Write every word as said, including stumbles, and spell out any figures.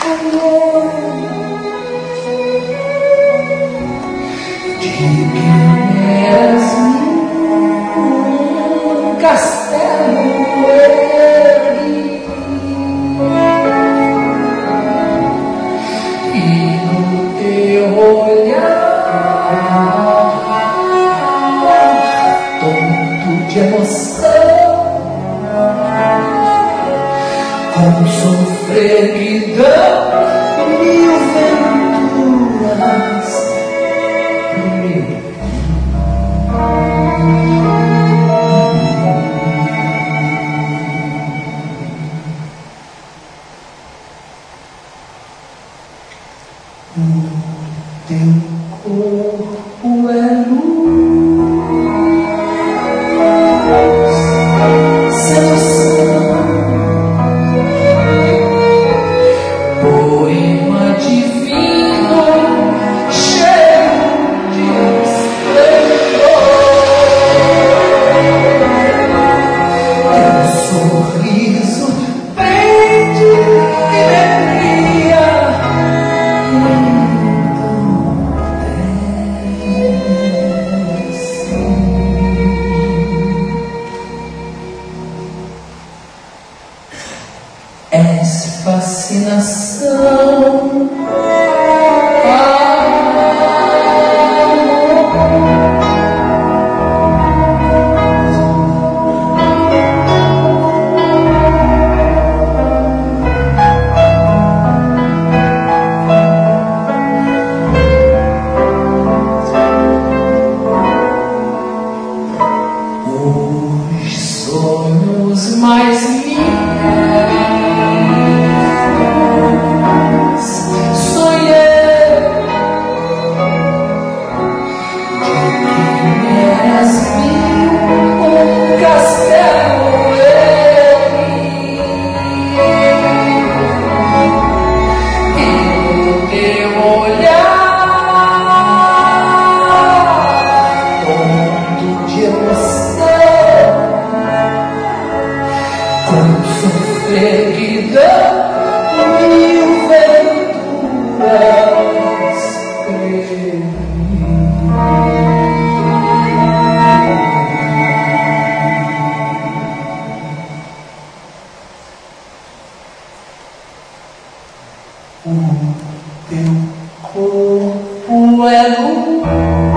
de que és um castelo erguido e no teu olhar tonto de emoção, com sofreguidão mil venturas primeiro. O teu corpo é luz, sedução, poema divino, cheio de esplendor. Teu sorriso pende e me cria. És fascinação, os sonhos mais lindos. Com sofreguidão mil venturas creio. O teu corpo é luz,